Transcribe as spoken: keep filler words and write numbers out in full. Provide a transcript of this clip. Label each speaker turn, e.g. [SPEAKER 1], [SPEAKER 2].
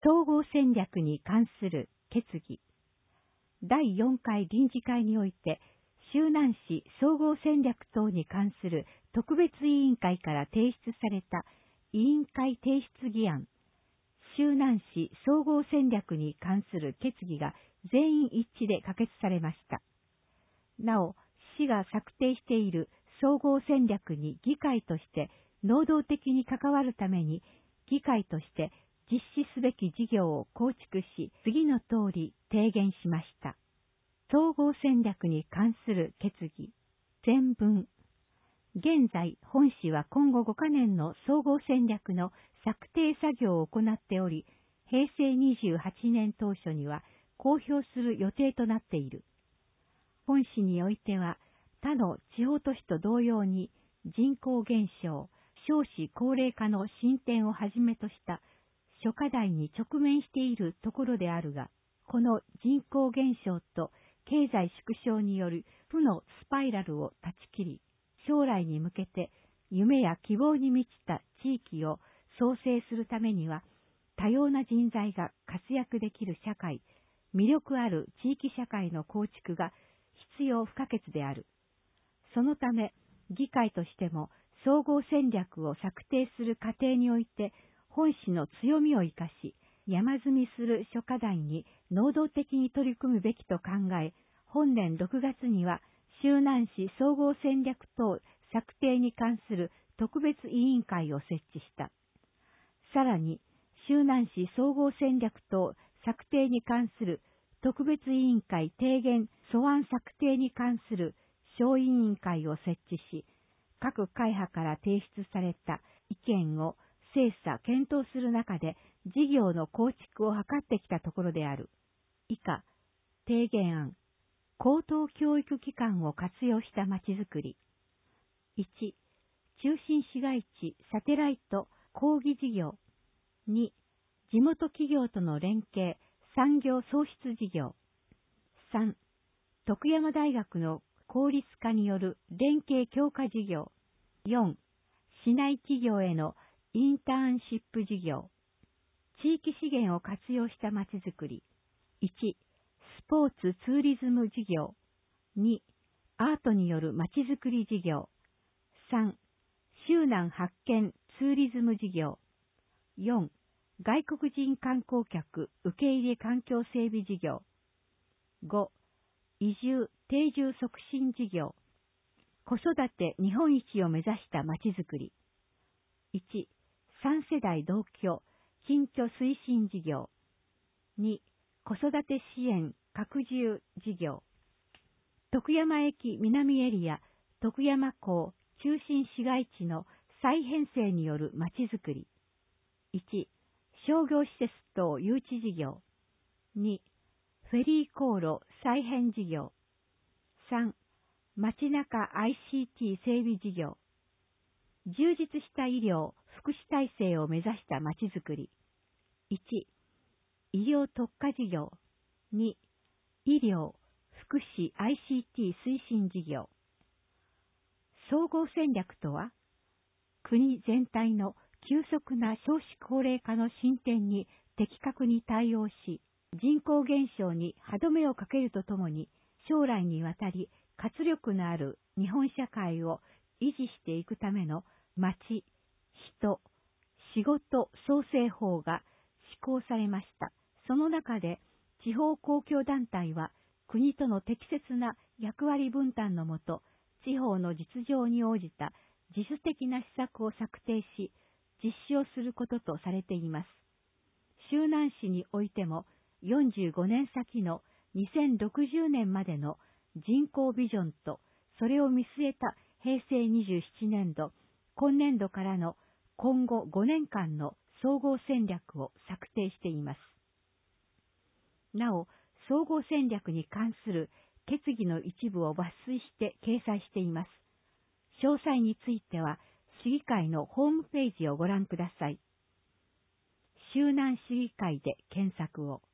[SPEAKER 1] 統合戦略に関する決議。だいよんかい臨時会において、周南市総合戦略等に関する特別委員会から提出された委員会提出議案、周南市総合戦略に関する決議が全員一致で可決されました。なお、市が策定している総合戦略に議会として能動的に関わるために、議会として実施すべき事業を構築し、次の通り提言しました。総合戦略に関する決議。前文。現在、本市は今後ごかねんの総合戦略の策定作業を行っており、へいせいにじゅうはちねん当初には公表する予定となっている。本市においては、他の地方都市と同様に人口減少、少子高齢化の進展をはじめとした諸課題に直面しているところであるが、この人口減少と経済縮小による負のスパイラルを断ち切り、将来に向けて夢や希望に満ちた地域を創生するためには、多様な人材が活躍できる社会、魅力ある地域社会の構築が必要不可欠である。そのため、議会としても総合戦略を策定する過程において、本市の強みを生かし、山積みする諸課題に能動的に取り組むべきと考え、本年ろくがつには、周南市総合戦略等策定に関する特別委員会を設置した。さらに、周南市総合戦略等策定に関する特別委員会提言素案策定に関する小委員会を設置し、各会派から提出された意見を精査検討する中で事業の構築を図ってきたところである。以下、提言案。高等教育機関を活用したまちづくり。いち、中心市街地サテライト講義事業。に、地元企業との連携産業創出事業。さん、徳山大学の効率化による連携強化事業。よん、市内企業へのインターンシップ事業。地域資源を活用したまちづくり。いち、スポーツツーリズム事業。に、アートによるまちづくり事業。さん、周南発見ツーリズム事業。よん、外国人観光客受け入れ環境整備事業。ご、移住定住促進事業。子育て日本一を目指したまちづくり。いち、さん世代同居近居推進事業。に、子育て支援拡充事業。徳山駅南エリア徳山港中心市街地の再編成によるまちづくり。いち、商業施設等誘致事業。に、フェリー航路再編事業。さん、街中 アイシーティー 整備事業。充実した医療、福祉体制を目指したまちづくり。いち、医療特化事業。に、医療、福祉 アイシーティー 推進事業。総合戦略とは、国全体の急速な少子高齢化の進展に的確に対応し、人口減少に歯止めをかけるとともに、将来にわたり活力のある日本社会を維持していくための町、人、仕事創生法が施行されました。その中で、地方公共団体は国との適切な役割分担のもと、地方の実情に応じた自主的な施策を策定し、実施をすることとされています。周南市においても、よんじゅうごねん先のにせんろくじゅうねんまでの人口ビジョンと、それを見据えたへいせいにじゅうななねんど、今年度からの今後ごねんかんの総合戦略を策定しています。なお、総合戦略に関する決議の一部を抜粋して掲載しています。詳細については、市議会のホームページをご覧ください。周南市議会で検索を。